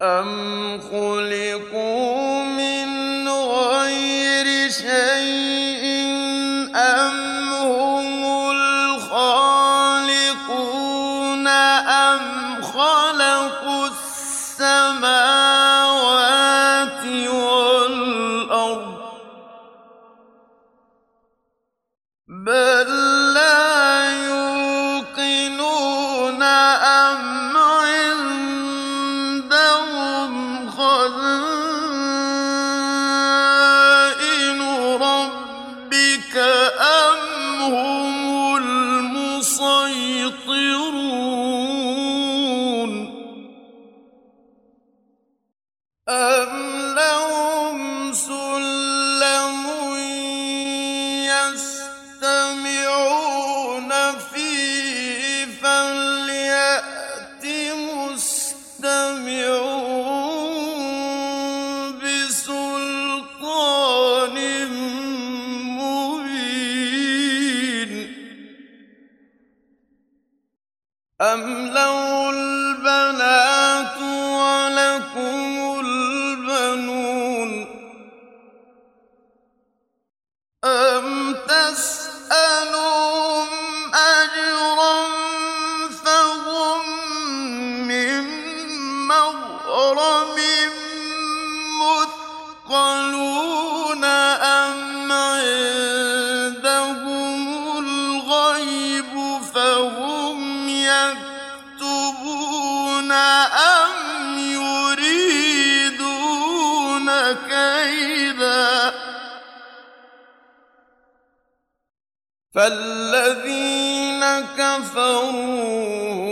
أَمْ خُلِقُوا مِنْ غَيْرِ شَيْءٍ أَمْ هُمُ الْخَالِقُونَ أَمْ خَلَقُوا السَّمَاوَاتِ وَالْأَرْضَ ۚ بَل لَّا يُوقِنُونَ أَمْ عِندَهُمْ خَزَائِنُ رَبِّكَ أَمْ هُمُ الْمُصَيْطِرُونَ أَمْ لَهُمْ سُلَّمٌ يَسْتَمِعُونَ فِيهِ فَلْيَأْتِ مُسْتَمِعُهُم بِسُلْطَانٍ مُّبِينٍ أَمْ لَهُ الْبَنَاتُ وَلَكُمُ الْبَنُونَ أَمْ تَسْأَلُهُمْ أَجْرًا فَهُم مِّن مَّغْرَمٍ مُّثْقَلُونَ أَمْ عِندَهُمُ الْغَيْبُ فَهُمْ يَكْتُبُونَ أَمْ يُرِيدُونَ كَيْدًا ۖ فَالَّذِينَ كَفَرُوا